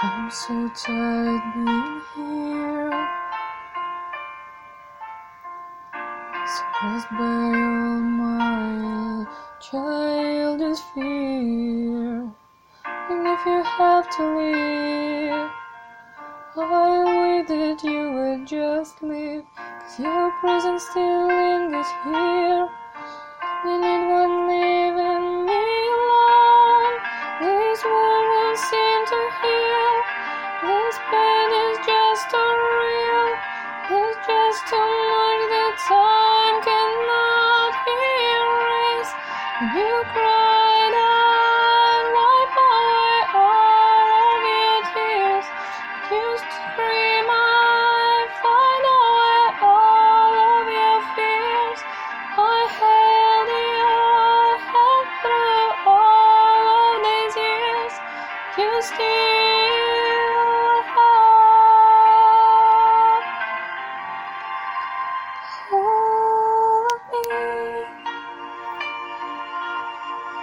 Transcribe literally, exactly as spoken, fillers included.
I'm so tired being here, suppressed by all my childish fear. And if you have to leave, I wish that you would just leave, 'cause your presence still lingers here. And it won't leaving me alone. This world won't seem to heal. This pain is just too real. There's just too much that time cannot erase. When you cried, I'd wipe away all of your tears. You scream, I'd find away all of your fears. I held you, I held through all of these years. You still